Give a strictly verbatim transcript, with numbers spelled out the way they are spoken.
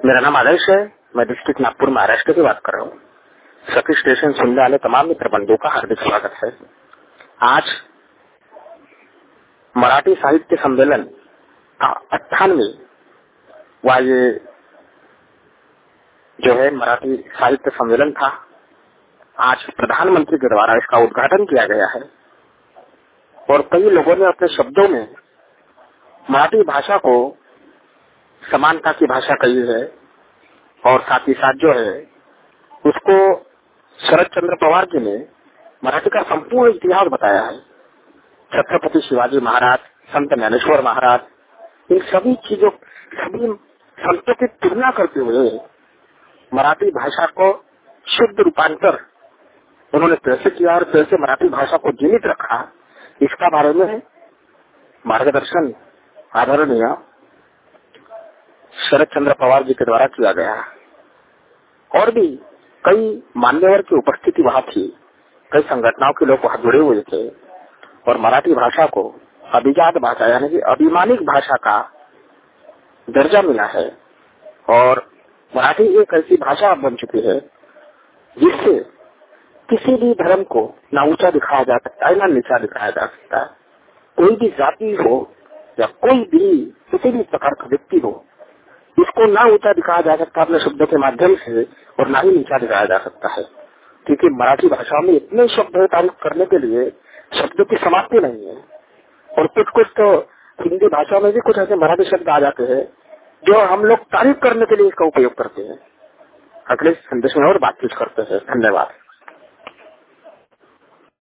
मेरा नाम आदर्श है। मैं डिस्ट्रिक्ट नागपुर महाराष्ट्र की बात कर रहा हूँ। सखी स्टेशन सुनने वाले तमाम मित्र बंधुओं का हार्दिक स्वागत है। आज मराठी साहित्य सम्मेलन का अट्ठानवे वा ये जो है मराठी साहित्य सम्मेलन था। आज प्रधानमंत्री के द्वारा इसका उद्घाटन किया गया है और कई लोगों ने अपने शब्दों में मराठी भाषा को समानता की भाषा कही है और साथ ही साथ जो है उसको शरद चंद्र पवार जी ने मराठी का संपूर्ण इतिहास बताया है। छत्रपति शिवाजी महाराज, संत ज्ञानेश्वर महाराज, इन सभी चीजों सभी संतों की तुलना करते हुए मराठी भाषा को शुद्ध रूपांतर उन्होंने कैसे किया और कैसे मराठी भाषा को जीवित रखा, इसका बारे में मार्गदर्शन आदरणीय शरद चंद्र पवार जी के द्वारा किया गया। और भी कई मान्यवर की उपस्थिति वहाँ थी, कई संगठनों के लोग वहाँ जुड़े हुए थे और मराठी भाषा को अभिजात भाषा यानी कि अभिमानिक भाषा का दर्जा मिला है। और मराठी एक ऐसी भाषा बन चुकी है जिससे किसी भी धर्म को ना ऊंचा दिखाया जा सकता है ना नीचा दिखाया जा सकता है। कोई भी जाति हो या कोई भी किसी भी प्रकार का व्यक्ति हो, इसको ना ऊंचा दिखाया जा सकता अपने शब्दों के माध्यम से और ना ही नीचा दिखाया जा सकता है, क्योंकि मराठी भाषा में इतने शब्द है तारीफ करने के लिए शब्दों की समाप्ति नहीं है। और कुछ कुछ तो हिंदी भाषा में भी कुछ ऐसे मराठी शब्द आ जाते हैं जो हम लोग तारीफ करने के लिए इसका उपयोग करते हैं। अगले संदेश में और बातचीत करते हैं। धन्यवाद।